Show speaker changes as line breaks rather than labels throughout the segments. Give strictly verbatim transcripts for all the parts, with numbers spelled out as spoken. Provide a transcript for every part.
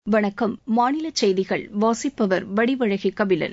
வணக்கம். மாநில செய்திகள் வாசிப்பவர் வடிவழகி கபிலன்.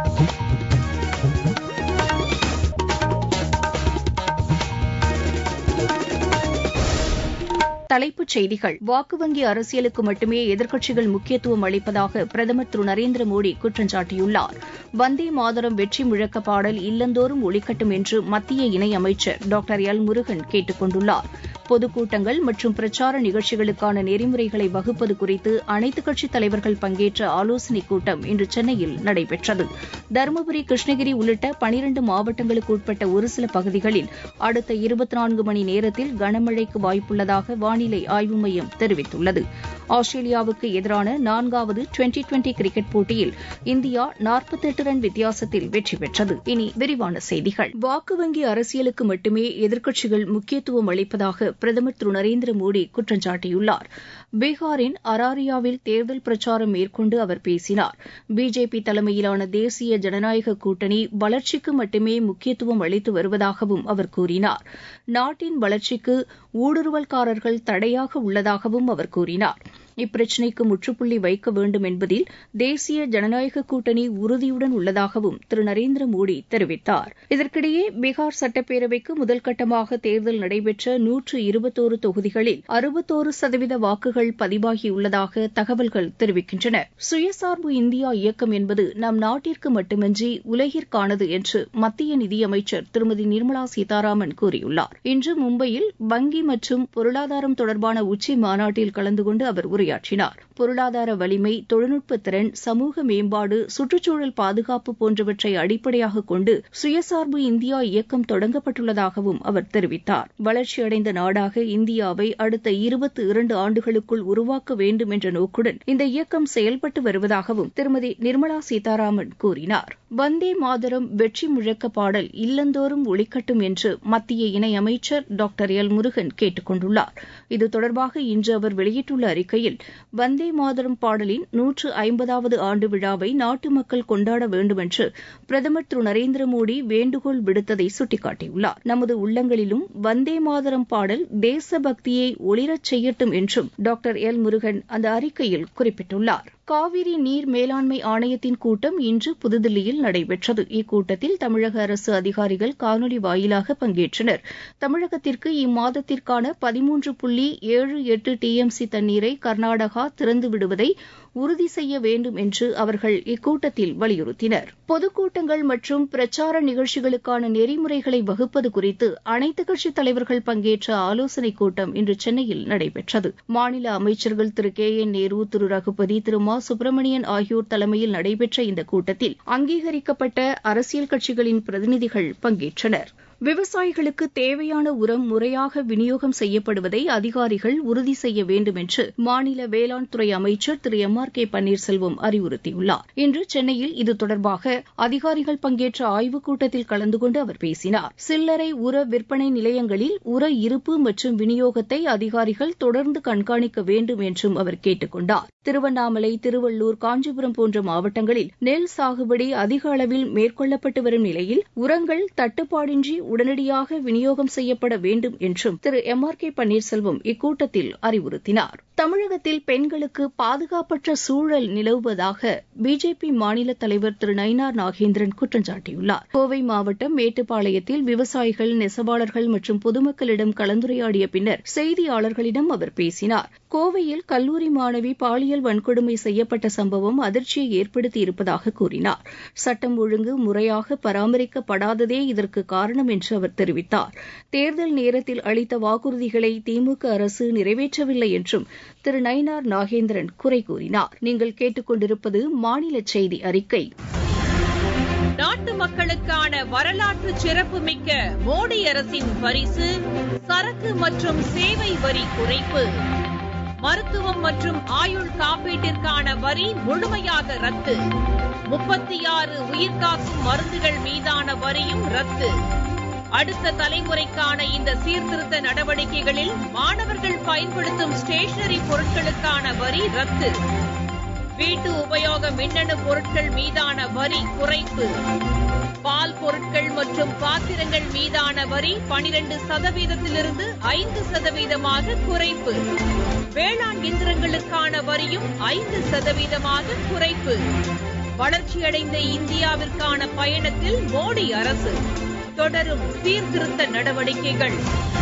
தலைப்புச் செய்திகள். வாக்கு வங்கி அரசியலுக்கு மட்டுமே எதிர்க்கட்சிகள் முக்கியத்துவம் அளிப்பதாக பிரதமர் திரு நரேந்திர மோடி குற்றம் சாட்டியுள்ளார். வந்தே மாதரம் வெற்றி முழக்க பாடல் இல்லந்தோறும் ஒலிக்கட்டும் என்று மத்திய இணையமைச்சர் டாக்டர் எல் முருகன் கேட்டுக் கொண்டுள்ளார். பொதுக்கூட்டங்கள் மற்றும் பிரச்சார நிகழ்ச்சிகளுக்கான நெறிமுறைகளை வகுப்பது குறித்து அனைத்துக் கட்சித் தலைவர்கள் பங்கேற்ற ஆலோசனைக் கூட்டம் இன்று சென்னையில் நடைபெற்றது. தருமபுரி, கிருஷ்ணகிரி உள்ளிட்ட பனிரண்டு மாவட்டங்களுக்கு உட்பட்ட ஒரு சில பகுதிகளில் அடுத்த இருபத்தி நான்கு மணி நேரத்தில் கனமழைக்கு வாய்ப்புள்ளதாக வானிலை ஆய்வு மையம் தெரிவித்துள்ளது. ஆஸ்திரேலியாவுக்கு எதிரான நான்காவது டுவெண்டி டுவெண்டி கிரிக்கெட் போட்டியில் இந்தியா நாற்பத்தி எட்டு ரன் வித்தியாசத்தில் வெற்றி பெற்றது. இனி விரிவான செய்திகள். வாக்கு வங்கி அரசியலுக்கு மட்டுமே எதிர்க்கட்சிகள் முக்கியத்துவம் அளிப்பதாக பிரதமர் திரு நரேந்திர மோடி குற்றம் சாட்டியுள்ளார். பீகாரின் அராரியாவில் தேர்தல் பிரச்சாரம் மேற்கொண்டு அவர் பேசினார். பிஜேபி தலைமையிலான தேசிய ஜனநாயக கூட்டணி வளர்ச்சிக்கு மட்டுமே முக்கியத்துவம் அளித்து வருவதாகவும் அவர் கூறினார். நாட்டின் வளர்ச்சிக்கு ஊடுருவல்காரர்கள் தடையாக உள்ளதாகவும் அவர் கூறினார். இப்பிரச்சினைக்கு முற்றுப்புள்ளி வைக்க வேண்டும் என்பதில் தேசிய ஜனநாயக கூட்டணி உறுதியுடன் உள்ளதாகவும் திரு நரேந்திர மோடி தெரிவித்தார். இதற்கிடையே பீகார் சட்டப்பேரவைக்கு முதல் கட்டமாக தேர்தல் நடைபெற்ற நூற்று இருபத்தோரு தொகுதிகளில் அறுபத்தோரு சதவீத வாக்குகள் பதிவாகியுள்ளதாக தகவல்கள் தெரிவிக்கின்றன. சுயசார்பு இந்தியா இயக்கம் என்பது நம் நாட்டிற்கு மட்டுமின்றி உலகிற்கானது என்று மத்திய நிதியமைச்சர் திருமதி நிர்மலா சீதாராமன் கூறியுள்ளார். இன்று மும்பையில் வங்கி மற்றும் பொருளாதாரம் தொடர்பான உச்சி மாநாட்டில் கலந்து கொண்டு அவர் உரையாற்றினார். பொருளாதார வலிமை, தொழில்நுட்ப திறன், சமூக மேம்பாடு, சுற்றுச்சூழல் பாதுகாப்பு போன்றவற்றை அடிப்படையாக கொண்டு சுயசார்பு இந்தியா இயக்கம் தொடங்கப்பட்டுள்ளதாகவும் அவர் தெரிவித்தார். வளர்ச்சியடைந்த நாடாக இந்தியாவை அடுத்த இருபத்தி இரண்டு ஆண்டுகளுக்குள் உருவாக்க வேண்டும் என்ற நோக்குடன் இந்த இயக்கம் செயல்பட்டு வருவதாகவும் திருமதி நிர்மலா சீதாராமன் கூறினார். வந்தே மாதரம் வெற்றி முழக்க பாடல் இல்லந்தோறும் ஒலிக்கட்டும் என்று மத்திய இணையமைச்சர் டாக்டர் எல் முருகன் கேட்டுக் கொண்டுள்ளார். இது தொடர்பாக இன்று அவர் வெளியிட்டுள்ள அறிக்கையில், வந்தே மாதரம் பாடலின் நூற்று ஐம்பதாவது ஆண்டு விழாவை நாட்டு மக்கள் கொண்டாட வேண்டும் என்று பிரதமர் திரு நரேந்திர மோடி வேண்டுகோள் விடுத்ததை சுட்டிக்காட்டியுள்ளார். நமது உள்ளங்களிலும் வந்தே மாதரம் பாடல் தேசபக்தியை ஒளிரச் செய்யட்டும் என்றும் டாக்டர் எல் முருகன் அந்த அறிக்கையில் குறிப்பிட்டுள்ளார். காவிரி நீர் மேலாண்மை ஆணையத்தின் கூட்டம் இன்று புதுதில்லியில் நடைபெற்றது. இக்கூட்டத்தில் தமிழக அரசு அதிகாரிகள் காணொலி வாயிலாக பங்கேற்றனர். தமிழகத்திற்கு இம்மாதத்திற்கான பதிமூன்று புள்ளி ஏழு எட்டு டிஎம்சி தண்ணீரை கர்நாடகா திறந்து விடுவதை உறுதி செய்ய வேண்டும் என்று அவர்கள் இக்கூட்டத்தில் வலியுறுத்தினர். பொதுக்கூட்டங்கள் மற்றும் பிரச்சார நிகழ்ச்சிகளுக்கான நெறிமுறைகளை வகுப்பது குறித்து அனைத்துக் கட்சித் தலைவர்கள் பங்கேற்ற ஆலோசனைக் கூட்டம் இன்று சென்னையில் நடைபெற்றது. மாநில அமைச்சர்கள் திரு கே என் நேரு, திரு ரகுபதி, திரு மா சுப்பிரமணியன் ஆகியோர் தலைமையில் நடைபெற்ற இந்த கூட்டத்தில் அங்கீகரிக்கப்பட்ட அரசியல் கட்சிகளின் பிரதிநிதிகள் பங்கேற்றனர். விவசாயிகளுக்கு தேவையான உரம் முறையாக விநியோகம் செய்யப்படுவதை அதிகாரிகள் உறுதி செய்ய வேண்டும் என்று மாநில வேளாண் துறை அமைச்சர் திரு எம் ஆர் கே பன்னீர்செல்வம் அறிவுறுத்தியுள்ளார். இன்று சென்னையில் இது தொடர்பாக அதிகாரிகள் பங்கேற்ற ஆய்வுக் கூட்டத்தில் கலந்து கொண்டு அவர் பேசினார். சில்லறை உர விற்பனை நிலையங்களில் உர இருப்பு மற்றும் விநியோகத்தை அதிகாரிகள் தொடர்ந்து கண்காணிக்க வேண்டும் என்றும் அவர் கேட்டுக் கொண்டார். திருவண்ணாமலை, திருவள்ளூர், காஞ்சிபுரம் போன்ற மாவட்டங்களில் நெல் சாகுபடி அதிக அளவில் மேற்கொள்ளப்பட்டு வரும் நிலையில் உரங்கள் தட்டுப்பாடின்றி உடனடியாக விநியோகம் செய்யப்பட வேண்டும் என்றும் திரு எம் ஆர் கே பன்னீர்செல்வம் இக்கூட்டத்தில் அறிவுறுத்தினார். தமிழகத்தில் பெண்களுக்கு பாதுகாப்பற்ற சூழல் நிலவுவதாக பிஜேபி மாநில தலைவர் திரு நயினார் நாகேந்திரன் குற்றம் சாட்டியுள்ளார். கோவை மாவட்டம் மேட்டுப்பாளையத்தில் விவசாயிகள், நெசவாளர்கள் மற்றும் பொதுமக்களிடம் கலந்துரையாடிய பின்னர் செய்தியாளர்களிடம் அவர் பேசினார். கோவையில் கல்லூரி மாணவி பாலியல் வன்கொடுமை செய்யப்பட்ட சம்பவம் அதிர்ச்சியை ஏற்படுத்தி இருப்பதாக கூறினார். சட்டம் ஒழுங்கு முறையாக பராமரிக்கப்படாததே இதற்கு காரணம் என்று அவர் தெரிவித்தார். தேர்தல் நேரத்தில் அளித்த வாக்குறுதிகளை திமுக அரசு நிறைவேற்றவில்லை என்றும் திரு நயினார் நாகேந்திரன் குறை கூறினார். நீங்கள் கேட்டுக் கொண்டிருப்பது மாநில செய்தி அறிக்கை.
நாட்டு மக்களுக்கான வரலாற்று சிறப்புமிக்க மோடி அரசின் பரிசு சரக்கு மற்றும் சேவை வரி குறைப்பு. மருத்துவம் மற்றும் ஆயுள் காப்பீட்டிற்கான வரி முழுமையாக ரத்து. முப்பத்தி ஆறு உயிர்காக்கும் மருந்துகள் மீதான வரியும் ரத்து. அடுத்த தலைமுறைக்கான இந்த சீர்திருத்த நடவடிக்கைகளில் மாணவர்கள் பயன்படுத்தும் ஸ்டேஷனரி பொருட்களுக்கான வரி ரத்து. வீட்டு உபயோக மின்னணு பொருட்கள் மீதான வரி குறைப்பு. பால் பொருட்கள் மற்றும் பாத்திரங்கள் மீதான வரி பனிரெண்டு சதவீதத்திலிருந்து ஐந்து சதவீதமாக குறைப்பு. வேளாண் இயந்திரங்களுக்கான வரியும் ஐந்து சதவீதமாக குறைப்பு. வளர்ச்சியடைந்த இந்தியாவிற்கான பயணத்தில் மோடி அரசு தொடரும் சீர்திருத்த நடவடிக்கைகள்.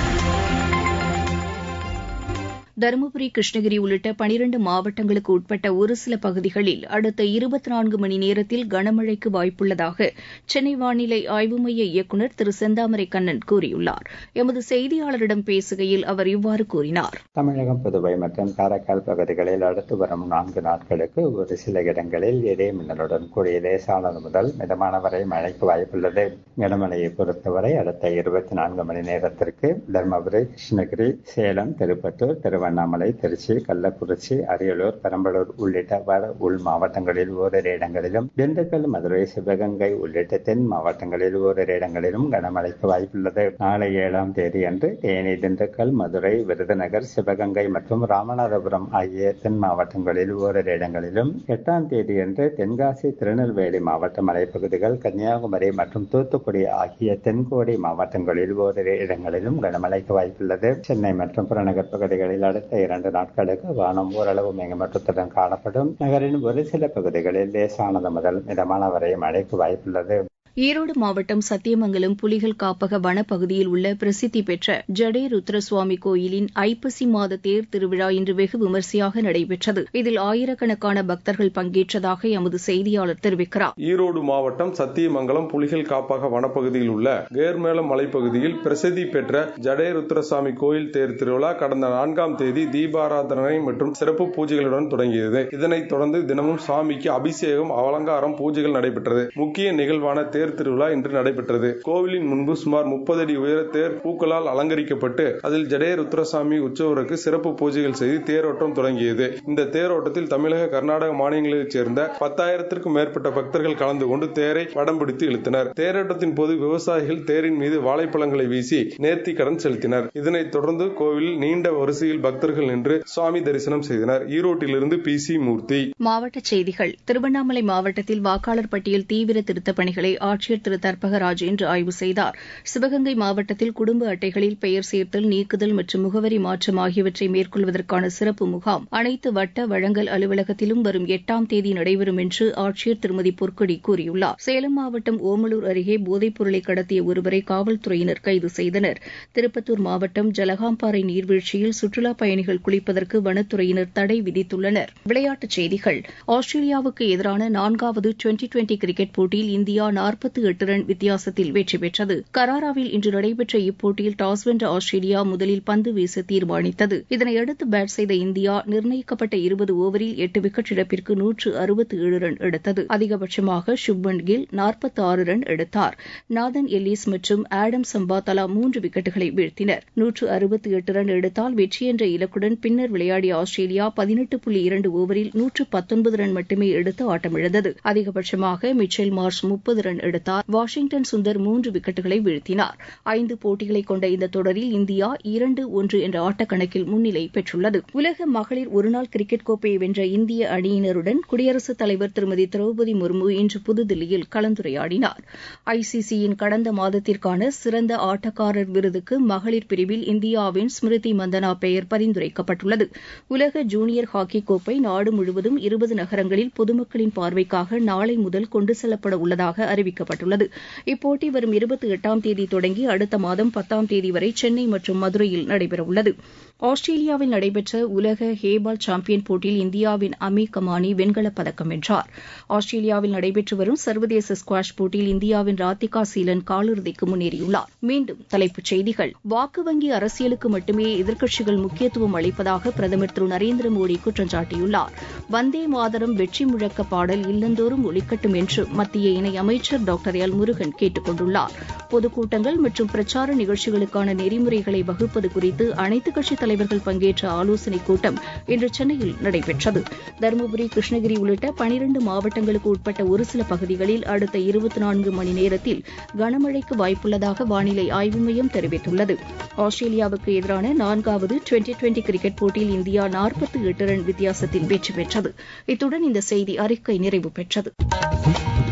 தருமபுரி, கிருஷ்ணகிரி உள்ளிட்ட பனிரண்டு மாவட்டங்களுக்கு உட்பட்ட ஒரு சில பகுதிகளில் அடுத்த இருபத்தி நான்கு மணி நேரத்தில் கனமழைக்கு வாய்ப்புள்ளதாக சென்னை வானிலை ஆய்வு மைய இயக்குநர் திரு செந்தாமரை கண்ணன் கூறியுள்ளார். எமது செய்தியாளரிடம் பேசுகையில் அவர் இவ்வாறு கூறினார்.
தமிழகம், புதுவை மற்றும் காரைக்கால் பகுதிகளில் அடுத்து வரும் நான்கு நாட்களுக்கு ஒரு சில இடங்களில் இடி மின்னலுடன் கூடிய லேசானது முதல் மிதமான வரை மழைக்கு வாய்ப்புள்ளது. கனமழையை பொறுத்தவரை அடுத்த இருபத்தி நான்கு மணி நேரத்திற்கு தருமபுரி, கிருஷ்ணகிரி, சேலம், திருப்பத்தூர், திருவண்ணாமலை, திருவண்ணாமலை, திருச்சி, கள்ளக்குறிச்சி, அரியலூர், பெரம்பலூர் உள்ளிட்ட வட உள் மாவட்டங்களில் ஓரிரு இடங்களிலும், திண்டுக்கல், மதுரை, சிவகங்கை உள்ளிட்ட தென் மாவட்டங்களில் ஓரிரு இடங்களிலும் கனமழைக்கு வாய்ப்புள்ளது. நாளை ஏழாம் தேதி அன்று தேனி, திண்டுக்கல், மதுரை, விருதுநகர், சிவகங்கை மற்றும் ராமநாதபுரம் ஆகிய தென் மாவட்டங்களில் ஓரிரு இடங்களிலும், எட்டாம் தேதி அன்று தென்காசி, திருநெல்வேலி மாவட்ட மலைப்பகுதிகள், கன்னியாகுமரி மற்றும் தூத்துக்குடி ஆகிய தென்கோடி மாவட்டங்களில் ஓரிரு இடங்களிலும் கனமழைக்கு வாய்ப்புள்ளது. சென்னை மற்றும் புறநகர் பகுதிகளில் அடுத்த இரண்டு நாட்களுக்கு வானம் ஓரளவு மேகமூட்டத்துடன் காணப்படும். நகரின் ஒரு சில பகுதிகளில் லேசானது முதல் மிதமான வரை மழைக்கு வாய்ப்புள்ளது.
ஈரோடு மாவட்டம் சத்தியமங்கலம் புலிகள் காப்பக வனப்பகுதியில் உள்ள பிரசித்தி பெற்ற ஜடே ருத்ரசுவாமி கோயிலின் ஐப்பசி மாத தேர் திருவிழா இன்று வெகு விமரிசையாக நடைபெற்றது. இதில் ஆயிரக்கணக்கான பக்தர்கள் பங்கேற்றதாக எமது செய்தியாளர் தெரிவிக்கிறார்.
ஈரோடு மாவட்டம் சத்தியமங்கலம் புலிகள் காப்பக வனப்பகுதியில் உள்ள கேர்மேலம் மலைப்பகுதியில் பிரசித்தி பெற்ற ஜடே ருத்ரசுவாமி கோயில் தேர் திருவிழா கடந்த நான்காம் தேதி தீபாராதனை மற்றும் சிறப்பு பூஜைகளுடன் தொடங்கியது. இதனைத் தொடர்ந்து தினமும் சுவாமிக்கு அபிஷேகம், அலங்காரம், பூஜைகள் நடைபெற்றது. முக்கிய நிகழ்வான தேர் திருவிழா இன்று நடைபெற்றது. கோவிலின் முன்பு சுமார் முப்பது அடி உயர தேர் பூக்களால் அலங்கரிக்கப்பட்டு அதில் ஜடே ருத்ரசாமி உற்சவருக்கு சிறப்பு பூஜைகள் செய்து தேரோட்டம் தொடங்கியது. இந்த தேரோட்டத்தில் தமிழக, கர்நாடக மாநிலங்களைச் சேர்ந்த பத்தாயிரத்திற்கும் மேற்பட்ட பக்தர்கள் கலந்து கொண்டு தேரை வடம் பிடித்து இழுத்தனர். தேரோட்டத்தின் போது விவசாயிகள் தேரின் மீது வாழைப்பழங்களை வீசி நேர்த்தி கடன் செலுத்தினர். இதனைத் தொடர்ந்து கோவிலில் நீண்ட வரிசையில் பக்தர்கள் நின்று சுவாமி தரிசனம் செய்தனர். ஈரோட்டிலிருந்து பி சி மூர்த்தி.
மாவட்டச் செய்திகள். திருவண்ணாமலை மாவட்டத்தில் வாக்காளர் பட்டியல் தீவிர திருத்தப் பணிகளை ஆட்சியர் திரு தர்பகராஜ் இன்று ஆய்வு செய்தார். சிவகங்கை மாவட்டத்தில் குடும்ப அட்டைகளில் பெயர் சேர்த்தல், நீக்குதல் மற்றும் முகவரி மாற்றம் ஆகியவற்றை மேற்கொள்வதற்கான சிறப்பு முகாம் அனைத்து வட்ட வழங்கல் அலுவலகத்திலும் வரும் எட்டாம் தேதி நடைபெறும் என்று ஆட்சியர் திருமதி பொற்கொடி கூறியுள்ளார். சேலம் மாவட்டம் ஓமலூர் அருகே போதைப் பொருளை கடத்திய ஒருவரை காவல்துறையினர் கைது செய்தனர். திருப்பத்தூர் மாவட்டம் ஜலகாம்பாறை நீர்வீழ்ச்சியில் சுற்றுலாப் பயணிகள் குளிப்பதற்கு வனத்துறையினர் தடை விதித்துள்ளனர். விளையாட்டுச் செய்திகள். ஆஸ்திரேலியாவுக்கு எதிரான நான்காவது டுவெண்டி டுவெண்டி கிரிக்கெட் போட்டியில் இந்தியா நாற்பத்தி எட்டு ரன் வித்தியாசத்தில் வெற்றி பெற்றது. கராராவில் இன்று நடைபெற்ற இப்போட்டியில் டாஸ் வென்ற ஆஸ்திரேலியா முதலில் பந்து வீச தீர்மானித்தது. இதனையடுத்து பேட் செய்த இந்தியா நிர்ணயிக்கப்பட்ட இருபது ஓவரில் எட்டு விக்கெட் இழப்பிற்கு நூற்று அறுபத்தி ஏழு ரன் எடுத்தது. அதிகபட்சமாக சுப்மன் கில் நாற்பத்தி ஆறு ரன் எடுத்தார். நாதன் எல்லிஸ் மற்றும் ஆடம் சம்பா தலா மூன்று விக்கெட்டுகளை வீழ்த்தினர். நூற்று அறுபத்தி எட்டு ரன் எடுத்தால் வெற்றி என்ற இலக்குடன் பின்னர் விளையாடிய ஆஸ்திரேலியா பதினெட்டு புள்ளி இரண்டு ஓவரில் நூற்று பத்தொன்பது ரன் மட்டுமே எடுத்து ஆட்டமிழந்தது. அதிகபட்சமாக மிச்சல் மார்ஷ் முப்பது ரன் எடுத்தார். வாஷிங்டன் சுந்தர் மூன்று விக்கெட்டுகளை வீழ்த்தினார். ஐந்து போட்டிகளை கொண்ட இந்த தொடரில் இந்தியா இரண்டு ஒன்று என்ற ஆட்டக்கணக்கில் முன்னிலை பெற்றுள்ளது. உலக மகளிர் ஒருநாள் கிரிக்கெட் கோப்பையை வென்ற இந்திய அணியினருடன் குடியரசுத் தலைவர் திருமதி திரௌபதி முர்மு இன்று புதுதில்லியில் கலந்துரையாடினார். ஐசிசியின் கடந்த மாதத்திற்கான சிறந்த ஆட்டக்காரர் விருதுக்கு மகளிர் பிரிவில் இந்தியாவின் ஸ்மிருதி மந்தனா பெயர் பரிந்துரைக்கப்பட்டுள்ளது. உலக ஜூனியர் ஹாக்கி கோப்பை நாடு முழுவதும் இருபது நகரங்களில் பொதுமக்களின் பார்வைக்காக நாளை முதல் கொண்டு செல்லப்பட உள்ளதாக அறிவிக்கப்பட்டுள்ளது. இப்போட்டி வரும் இருபத்தி எட்டாம் தேதி தொடங்கி அடுத்த மாதம் பத்தாம் தேதி வரை சென்னை மற்றும் மதுரையில் நடைபெறவுள்ளது. ஆஸ்திரேலியாவில் நடைபெற்ற உலக ஹேபால் சாம்பியன் போட்டியில் இந்தியாவின் அமி கமானி வெண்கலப் பதக்கம் வென்றார். ஆஸ்திரேலியாவில் நடைபெற்று வரும் சர்வதேச ஸ்குவாஷ் போட்டியில் இந்தியாவின் ராதிகா சீலன் காலிறுதிக்கு முன்னேறியுள்ளார். மீண்டும் தலைப்புச் செய்திகள். வாக்கு வங்கி அரசியலுக்கு மட்டுமே எதிர்க்கட்சிகள் முக்கியத்துவம் அளிப்பதாக பிரதமர் திரு நரேந்திர மோடி குற்றம் சாட்டியுள்ளார். வந்தே மாதரம் வெற்றி முழக்க பாடல் இல்லந்தோறும் ஒலிக்கட்டும் என்று மத்திய இணையமைச்சர் டாக்டர் எல் முருகன் கேட்டுக் கொண்டுள்ளார். பொதுக்கூட்டங்கள் மற்றும் பிரச்சார நிகழ்ச்சிகளுக்கான நெறிமுறைகளை வகுப்பது குறித்து அனைத்துக் கட்சித் தலைவர்கள் பங்கேற்ற ஆலோசனைக் கூட்டம் இன்று சென்னையில் நடைபெற்றது. தருமபுரி, கிருஷ்ணகிரி உள்ளிட்ட பனிரண்டு மாவட்டங்களுக்கு உட்பட்ட ஒரு சில பகுதிகளில் அடுத்த இருபத்தி நான்கு மணி நேரத்தில் கனமழைக்கு வாய்ப்புள்ளதாக வானிலை ஆய்வு மையம் தெரிவித்துள்ளது. ஆஸ்திரேலியாவுக்கு எதிரான நான்காவது டுவெண்டி டுவெண்டி கிரிக்கெட் போட்டியில் இந்தியா நாற்பத்தி எட்டு ரன் வித்தியாசத்தில் வெற்றி பெற்றது. இத்துடன் இந்த செய்தி அறிக்கை நிறைவு பெற்றது.